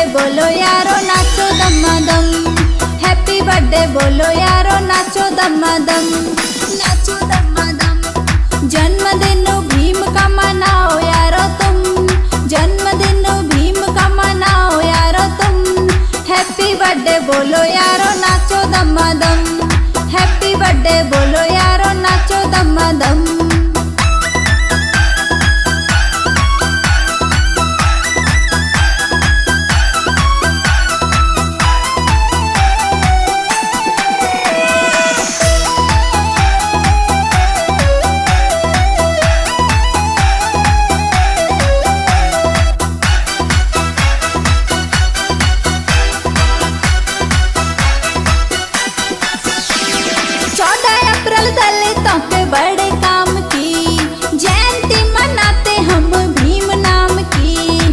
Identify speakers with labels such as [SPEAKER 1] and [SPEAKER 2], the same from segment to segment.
[SPEAKER 1] बोलो यारो नाचो दमादम। हैप्पी बर्थडे बोलो यारो नाचो दमादम, नाचो दमादम। जन्मदिन भीम का मनाओ यारो तुम, जन्मदिन भीम का मनाओ यारो तुम। हैप्पी बर्थडे बोलो यारो नाचो दमादम, हैप्पी बर्थडे बोलो यारो नाचो दमादम। दलितों के बड़े काम की जयंती मनाते हम भीम नाम की,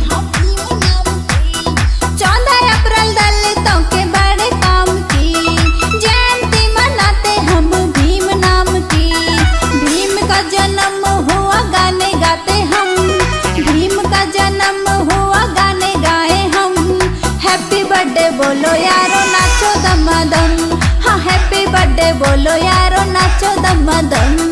[SPEAKER 1] 14 अप्रैल दलितों के बड़े काम की जयंती मनाते हम भीम नाम की। भीम का जन्म हुआ गाने गाते हम, भीम का जन्म हुआ गाने गाए हम। हैप्पी बर्थडे बोलो यारो नाचो दमादम, हाँ हैप्पी बर्थडे बोलो यारो नाचो दमादम।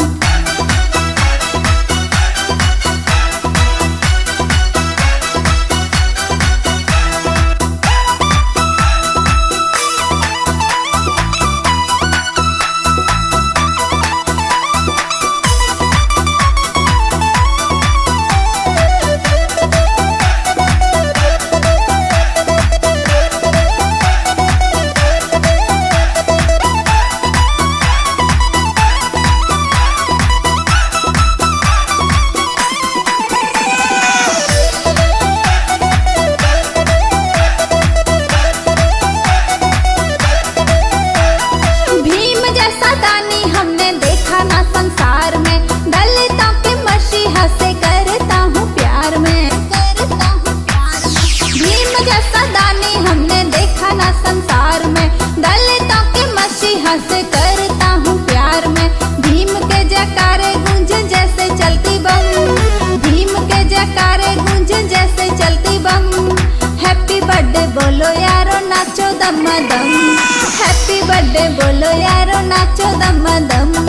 [SPEAKER 1] से करता हूँ प्यार में, भीम के जयकारे गूंज जैसे चलती बम, भीम के जयकारे गूंज जैसे चलती बम। हैप्पी बर्थडे बोलो यारो नाचो दमादम, हैप्पी बर्थडे बोलो यारो नाचो दमादम।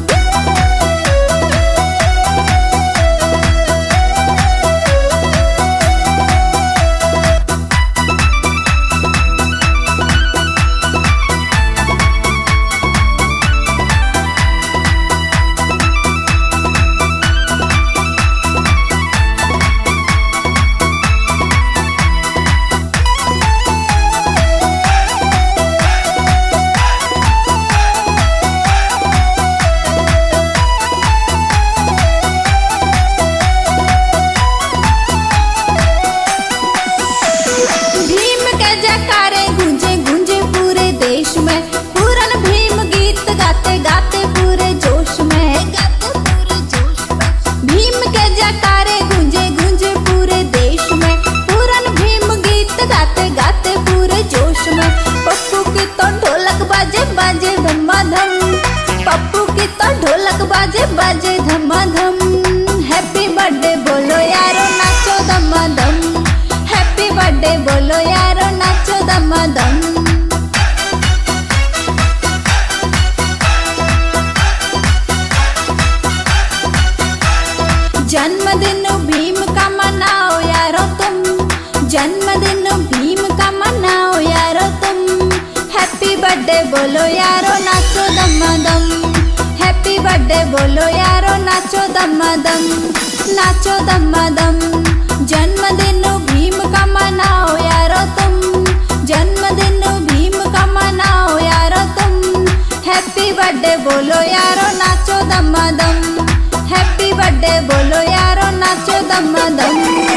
[SPEAKER 1] पप्पू की तो ढोलक बाजे बाजे धमाधम। हैप्पी बर्थडे बोलो यारो नाचो दमादम, हैप्पी बर्थडे बोलो यारो नाचो दमादम। जन्मदिन भीम का मनाओ यारो तुम, जन्मदिन भीम का मनाओ यारो तुम। हैप्पी बर्थडे बोलो यारो नाचो दमादम, हैप्पी बर्थडे बोलो यारो नाचो दमादम, नाचो दमादम। जन्मदिन भीम का मनाओ यारो तुम, जन्मदिन भीम का मनाओ यारो तुम। हैप्पी बर्थडे बोलो यारो नाचो दमादम, हैप्पी बर्थडे बोलो यारो नाचो दमादम।